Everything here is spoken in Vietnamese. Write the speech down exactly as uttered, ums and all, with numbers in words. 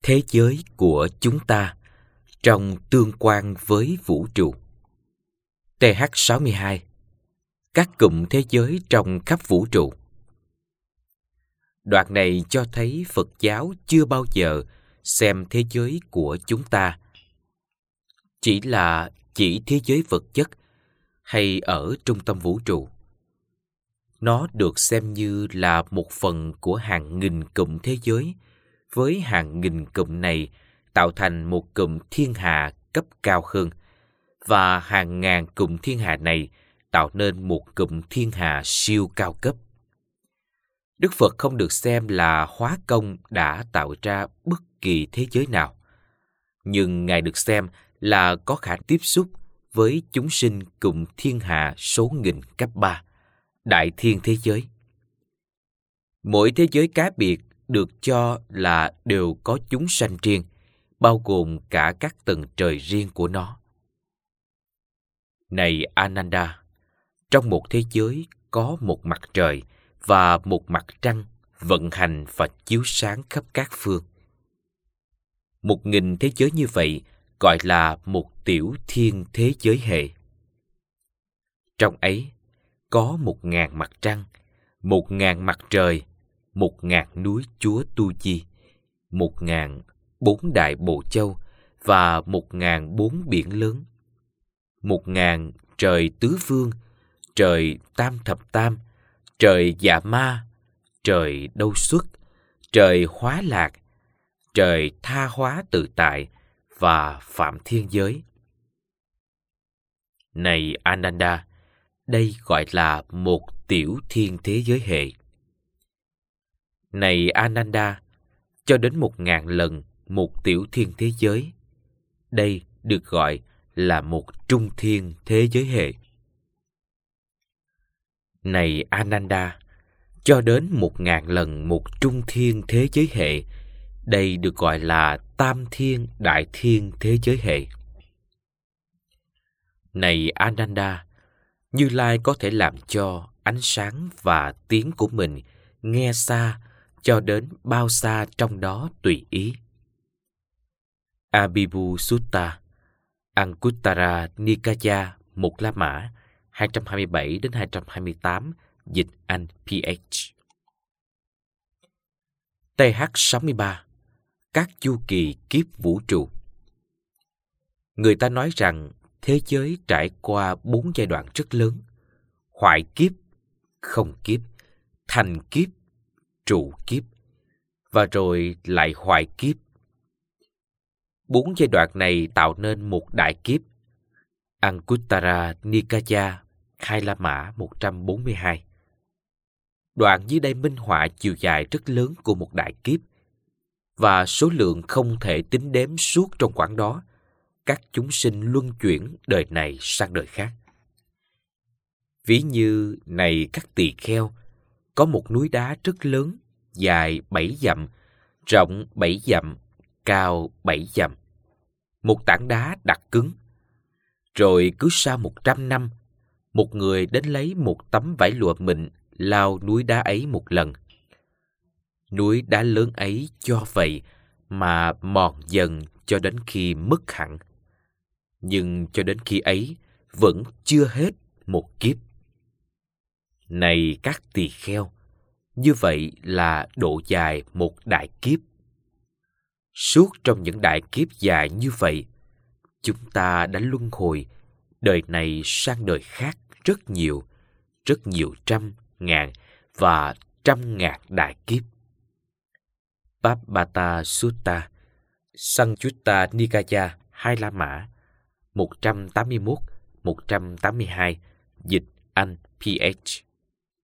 Thế giới của chúng ta trong tương quan với vũ trụ. T H sáu mươi hai. Các cụm thế giới trong khắp vũ trụ. Đoạn này cho thấy Phật giáo chưa bao giờ xem thế giới của chúng ta chỉ là chỉ thế giới vật chất hay ở trung tâm vũ trụ. Nó được xem như là một phần của hàng nghìn cụm thế giới, với hàng nghìn cụm này tạo thành một cụm thiên hà cấp cao hơn, và hàng ngàn cụm thiên hà này tạo nên một cụm thiên hà siêu cao cấp. Đức Phật không được xem là hóa công đã tạo ra bất kỳ thế giới nào, nhưng Ngài được xem là có khả tiếp xúc với chúng sinh cụm thiên hà số nghìn cấp ba, đại thiên thế giới. Mỗi thế giới cá biệt được cho là đều có chúng sanh riêng, bao gồm cả các tầng trời riêng của nó. Này Ananda, trong một thế giới có một mặt trời và một mặt trăng vận hành và chiếu sáng khắp các phương. Một nghìn thế giới như vậy gọi là một tiểu thiên thế giới hệ. Trong ấy có một ngàn mặt trăng, một ngàn mặt trời, một ngàn núi Chúa Tu Di, một ngàn bốn đại bộ châu và một ngàn bốn biển lớn, một ngàn trời tứ phương, trời tam thập tam, trời dạ ma, trời đâu xuất, trời hóa lạc, trời tha hóa tự tại và phạm thiên giới. Này Ananda, đây gọi là một tiểu thiên thế giới hệ. Này Ananda, cho đến một ngàn lần một tiểu thiên thế giới, đây được gọi là một trung thiên thế giới hệ. Này Ananda, cho đến một ngàn lần một trung thiên thế giới hệ, đây được gọi là tam thiên đại thiên thế giới hệ. Này Ananda, Như Lai có thể làm cho ánh sáng và tiếng của mình nghe xa cho đến bao xa trong đó tùy ý. Abhibu Sutta, Anguttara Nikaya Một La Mã hai trăm hai mươi bảy đến hai trăm hai mươi tám, dịch Anh P H. T H sáu mươi ba. Các chu kỳ kiếp vũ trụ. Người ta nói rằng thế giới trải qua bốn giai đoạn rất lớn: hoại kiếp, không kiếp, thành kiếp, trụ kiếp, và rồi lại hoại kiếp. Bốn giai đoạn này tạo nên một đại kiếp. Anguttara Nikaya, Khai La Mã một trăm bốn mươi hai. Đoạn dưới đây minh họa chiều dài rất lớn của một đại kiếp, và số lượng không thể tính đếm suốt trong khoảng đó các chúng sinh luân chuyển đời này sang đời khác. Ví như này các tỳ kheo, có một núi đá rất lớn, dài bảy dặm, rộng bảy dặm, cao bảy dặm. Một tảng đá đặt cứng. Rồi cứ sau một trăm năm, một người đến lấy một tấm vải lụa mịn lao núi đá ấy một lần. Núi đá lớn ấy cho vậy mà mòn dần cho đến khi mất hẳn. Nhưng cho đến khi ấy vẫn chưa hết một kiếp. Này các tỳ kheo, như vậy là độ dài một đại kiếp. Suốt trong những đại kiếp dài như vậy, chúng ta đã luân hồi đời này sang đời khác rất nhiều, rất nhiều trăm, ngàn và trăm ngàn đại kiếp. Pabbata Sutta, Sanjutta Nikaya, Hai La Mã, một trăm tám mươi mốt đến một trăm tám mươi hai, dịch Anh P H.